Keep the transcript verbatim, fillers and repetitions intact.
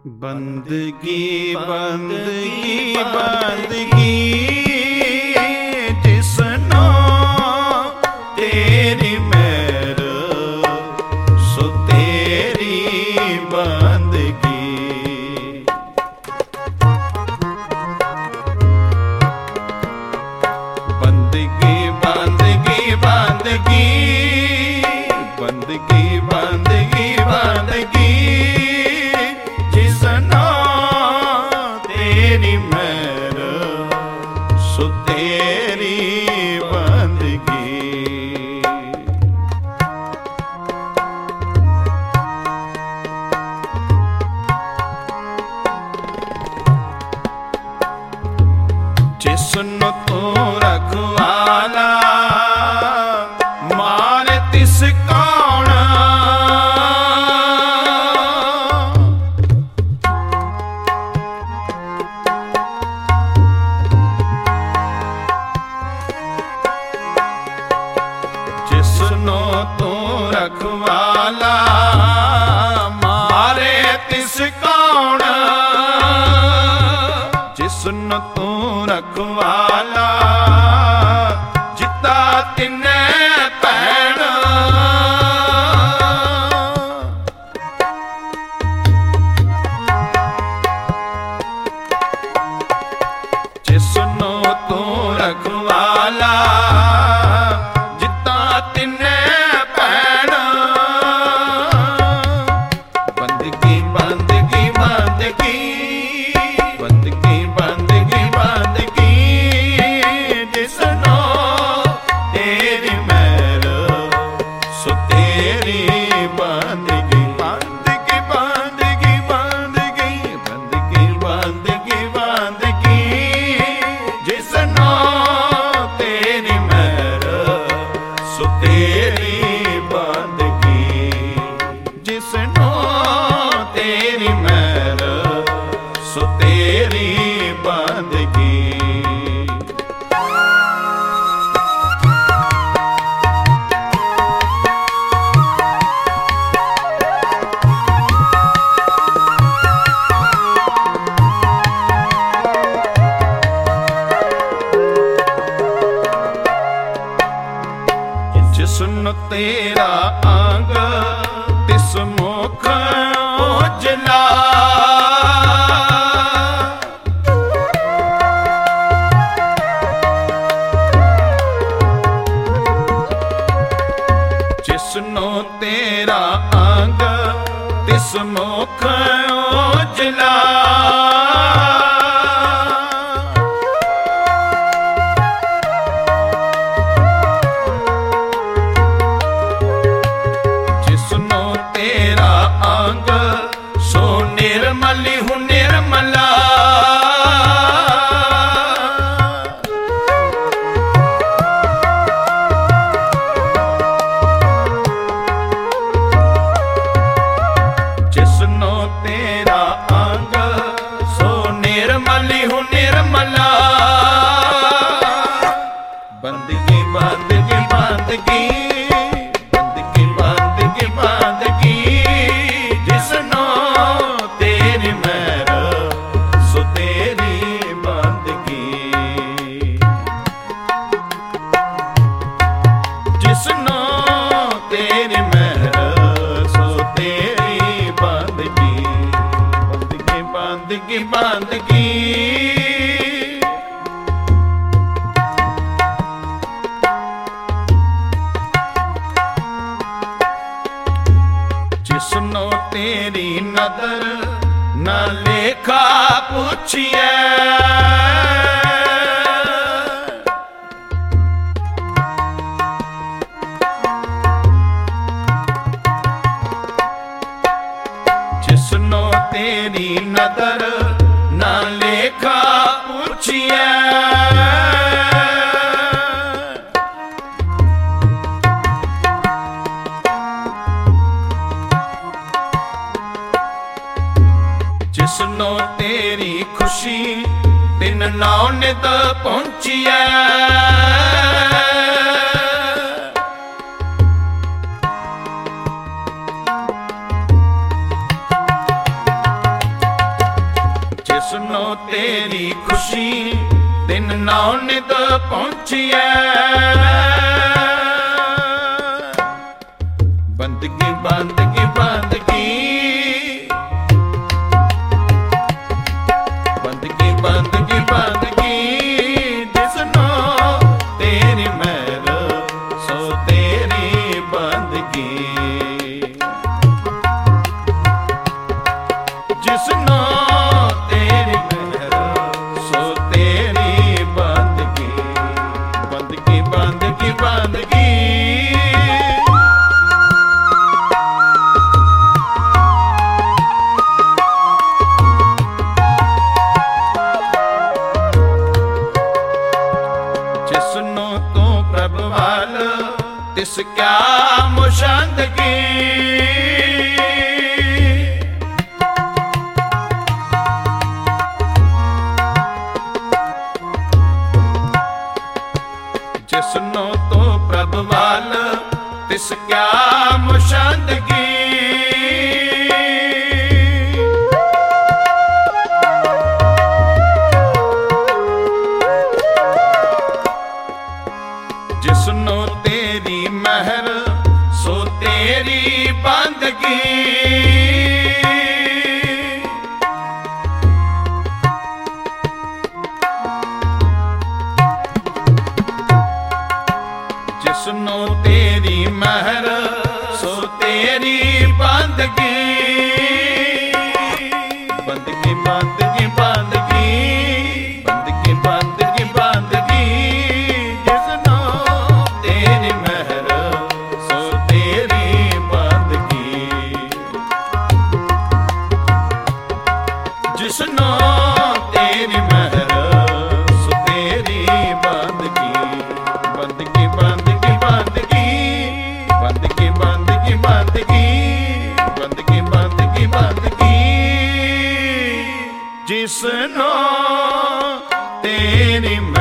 बंदगी बंदगी बंदगी जिसनो तेरी मेहर सो तेरी बंदगी। बंदगी बंदगी बंदगी बंदगी बंदगी बंदगी जिसनो तेरी मेहर सो तेरी बंदगी। जिसनो तू रखवाला मारे तिस कौन। जिसनो तू रखवाला मारे तिस कौन। जिसनो तू रखवाला जिता तिन्ने भैण। जिसनो तू रखवाला जिता तिन्ने भैण। बंदगी बंदगी बंदगी बंदगी बंदगी बंदगी जिसनो तेरी मेहर सो तेरी बंदगी। बंदगी बंदगी बंदगी बंदगी बंदगी बंदगी जिसनो तेरी मेहर सो तेरी बंदगी। जिसनो तेरी मेहर सो तेरी बंदगी। जिसनो तेरा अंग तिस मुख उजला। जिसनो तेरा अंग तिस मुख उजला। जिसनो तेरा अंग सो निर्मली हूँ निर्मला। जिसनो तेरा अंग सो निर्मली हूँ निर्मला। बंदगी बंदगी बंदगी बंदगी बंदगी बंदगी जिसनो तेरी मेहर सो तेरी बंदगी। जिसनो तेरी मेहर सो तेरी बंदगी। बंदगी बंदगी बंदगी जिसनो तेरी नदर न लेखा पूछिए। जिसनो तेरी नदर न लेखा पूछिए। जिसनो तेरी खुशी दिन नौ नित पहुंचिए। जिसनो तेरी खुशी दिन नौ नित पहुंचिए। बंदगी बंदगी बंदगी बंदगी बंदगी बंदगी जिसनो तेरी मेहर सो तेरी बंदगी। जिसनो तेरी मेहर सो तेरी बंदगी। बंदगी बंदगी बंदगी जिसनो तू प्रभु वाल तिस क्या मुशांदगी। जिसनो तू प्रभु वाल तिस क्या मुशांदगी। जिसनो तेरी मेहर सो तेरी बंदगी। जिसनो तेरी मेहर सो तेरी बंदगी। बंदगी बंदगी बंदगी बंदगी बंदगी बंदगी जिसनो तेरी मेहर सो तेरी बंदगी। जिसनो तेरी मेहर सो तेरी बंदगी। बंदगी बंदगी बंदगी बंदगी बंदगी बंदगी बंदगी बंदगी बंदगी जिसनो तेरी